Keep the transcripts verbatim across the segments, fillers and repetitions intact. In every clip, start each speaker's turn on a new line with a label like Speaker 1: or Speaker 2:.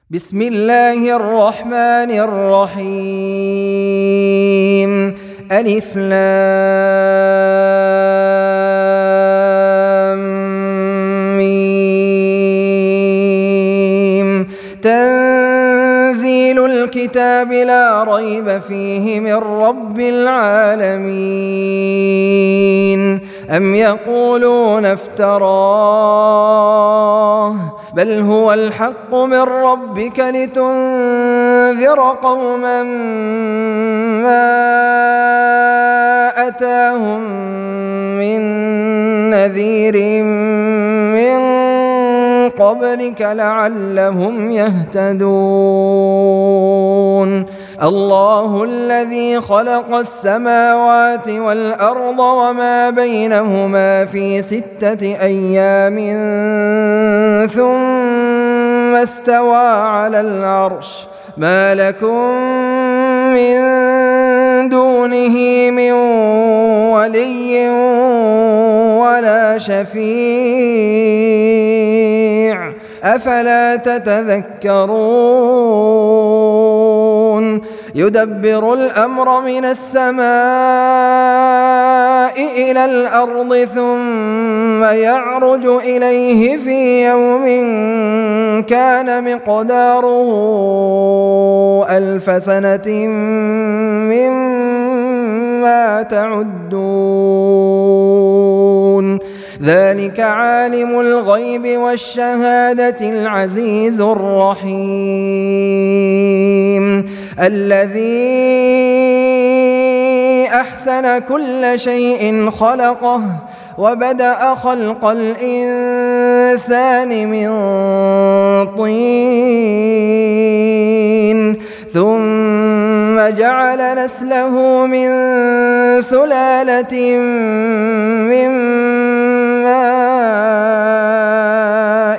Speaker 1: بسم الله الرحمن الرحيم. ألف لام ميم. تنزيل الكتاب لا ريب فيه من رب العالمين. أم يقولون افتراه بل هو الحق من ربك لتنذر قوما ما أتاهم من نذير من قبلك لعلهم يهتدون. الله الذي خلق السماوات والأرض وما بينهما في ستة أيام ثم استوى على العرش. ما لكم من دونه من ولي ولا شفيع أفلا تتذكرون. يدبر الأمر من السماء إلى الأرض ثم يعرج إليه في يوم كان مقداره ألف سنة مما تعدون. ذلك عالم الغيب والشهادة العزيز الرحيم الذي أحسن كل شيء خلقه وبدأ خلق الإنسان من طين ثم جعل نسله من سلالة من ماء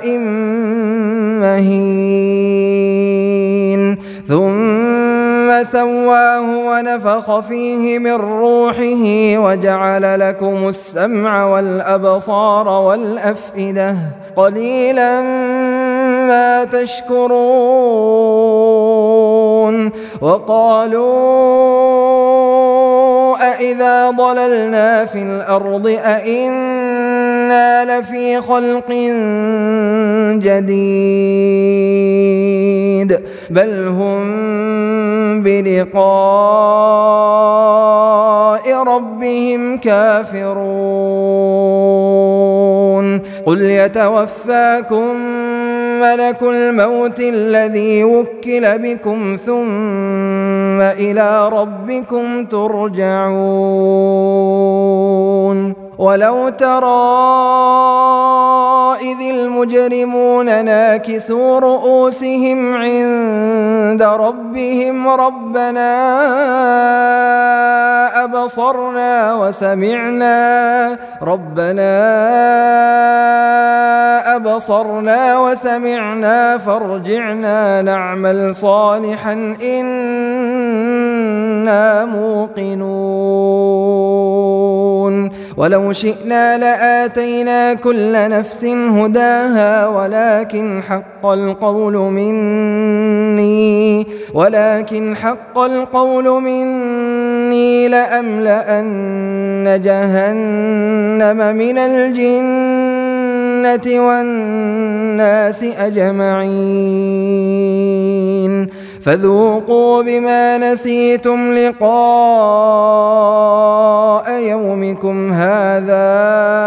Speaker 1: مهين ثم سواه ونفخ فيه من روحه وجعل لكم السمع والأبصار والأفئدة قليلا ما تشكرون. وقالوا أإذا ضللنا في الأرض أإنا لفي خلق جديد بل هم بلقاء ربهم كافرون. قل يتوفاكم ملك الموت الذي وكل بكم ثم إلى ربكم ترجعون. ولو ترى إذ المجرمون ناكسوا رؤوسهم عند ربهم ربنا أبصرنا وسمعنا ربنا أبصرنا وسمعنا فارجعنا نعمل صالحا إنا موقنون. ولو شئنا لآتينا كل نفس هداها ولكن حق القول مني ولكن حق القول مني لأملأن جهنم من الجنة والناس أجمعين. فذوقوا بما نسيتم لقاء يومكم هذا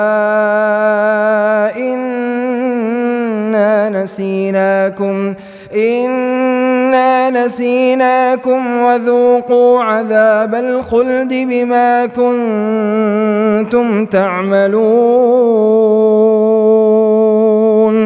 Speaker 1: إنا نسيناكم إنا نسيناكم وذوقوا عذاب الخلد بما كنتم تعملون.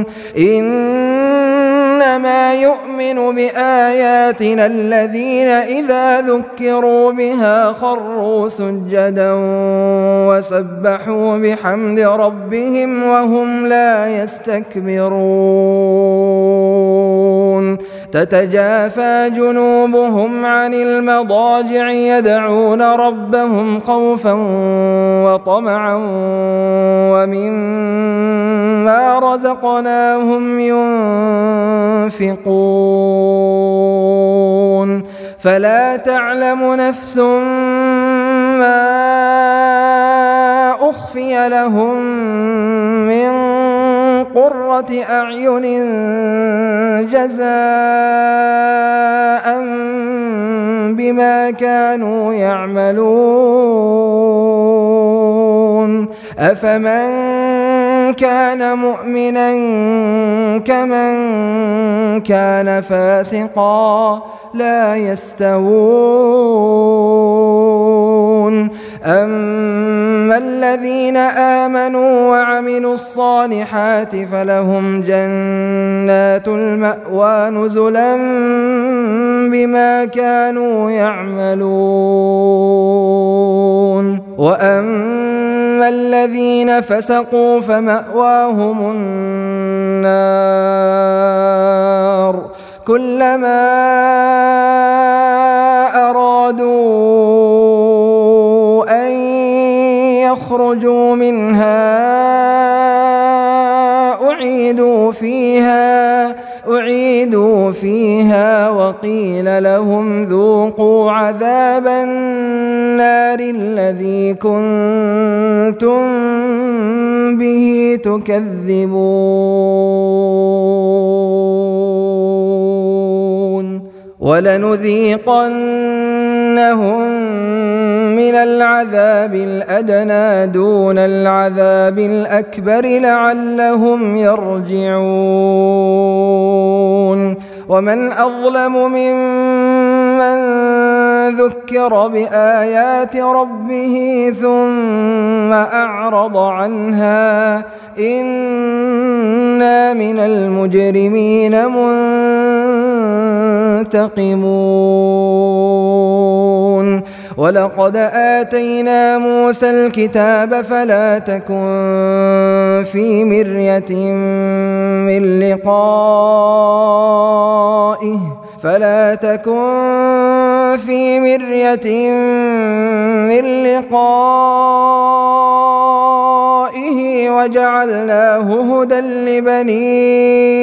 Speaker 1: إنما يؤمن بآياتنا الذين إذا ذكروا بها خروا سجدا وسبحوا بحمد ربهم وهم لا يستكبرون. تتجافى جنوبهم عن المضاجع يدعون ربهم خوفا وطمعا ومما رزقناهم ينفقون فلا تعلم نفس ما أخفي لهم من قرة أعين جزاء بما كانوا يعملون أفمن كان مؤمنا كمن كان فاسقا لا يستوون أما الذين آمنوا وعملوا الصالحات فلهم جنات المأوى نزلا بما كانوا يعملون وأما الذين فسقوا فمأواهم النار كلما أرادوا أن يخرجوا منها أعيدوا فيها أعيدوا فيها وقيل لهم ذوقوا عذاب النار الذي كنتم به تكذبون ولنذيقنهم من العذاب الأدنى دون العذاب الأكبر لعلهم يرجعون ومن أظلم ممن ذكر بآيات ربه ثم أعرض عنها إنا من المجرمين منتقمون ولقد آتينا موسى الكتاب فلا تكن في مرية من لقائه فلا تكن في مرية من لقائه وجعلناه هدى لبني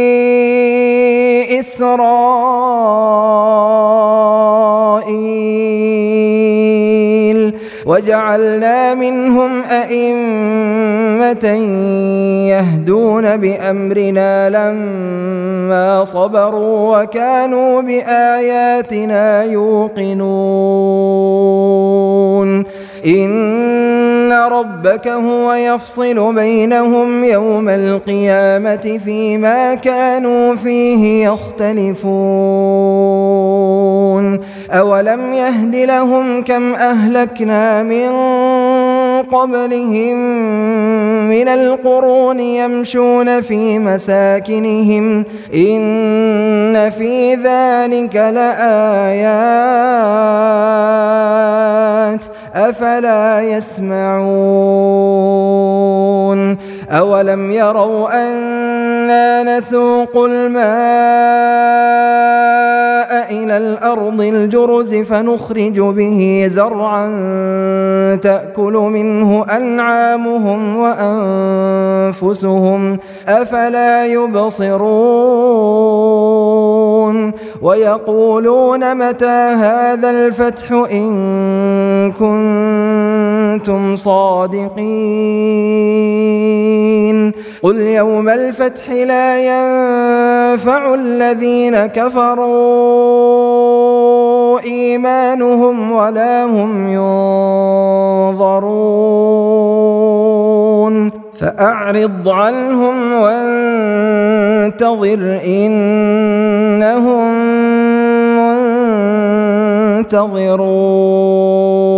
Speaker 1: إسرائيل وجعلنا منهم أئمة يهدون بأمرنا لما صبروا وكانوا بآياتنا يوقنون إن ربك هو يفصل بينهم يوم القيامة فيما كانوا فيه يختلفون أولم يهد لهم كم أهلكنا من قبلهم من القرون يمشون في مساكنهم إن في ذلك لآيات أفلا يسمعون أولم يروا أنا نسوق الماء إلى الأرض الجرز فنخرج به زرعا تأكل منه أنعامهم وأنفسهم أفلا يبصرون ويقولون متى هذا الفتح إن كنتم صادقين قل يوم الفتح لا ينفع الذين كفروا إيمانهم ولا هم ينظرون فأعرض عنهم وانتظر إنهم منتظرون.